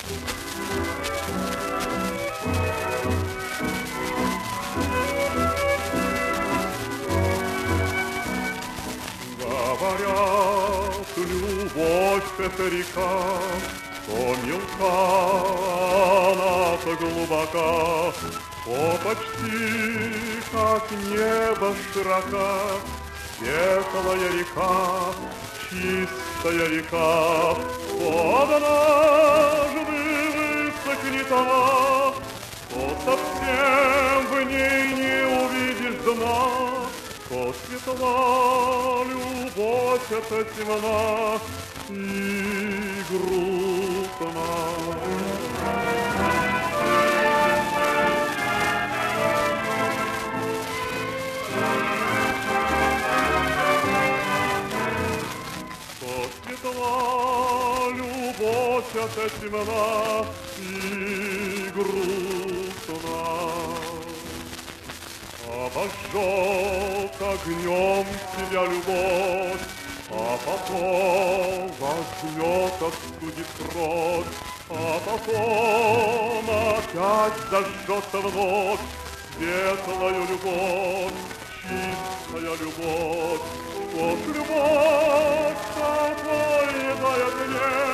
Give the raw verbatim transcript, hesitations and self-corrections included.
Говорят, любовь — это река, то мелка, она-то глубока, то почти как небо широка. Светлая река, чистая река, то однажды высохнет она, то совсем в ней не увидишь дна. То светла любовь эта темна и грустна. То светла любовь эта темна и грустна. Обожжет огнем тебя любовь, а потом возьмет, остудит кровь, а потом опять зажжется вновь светлая любовь, чистая любовь. Что ж любовь такой не дает мне?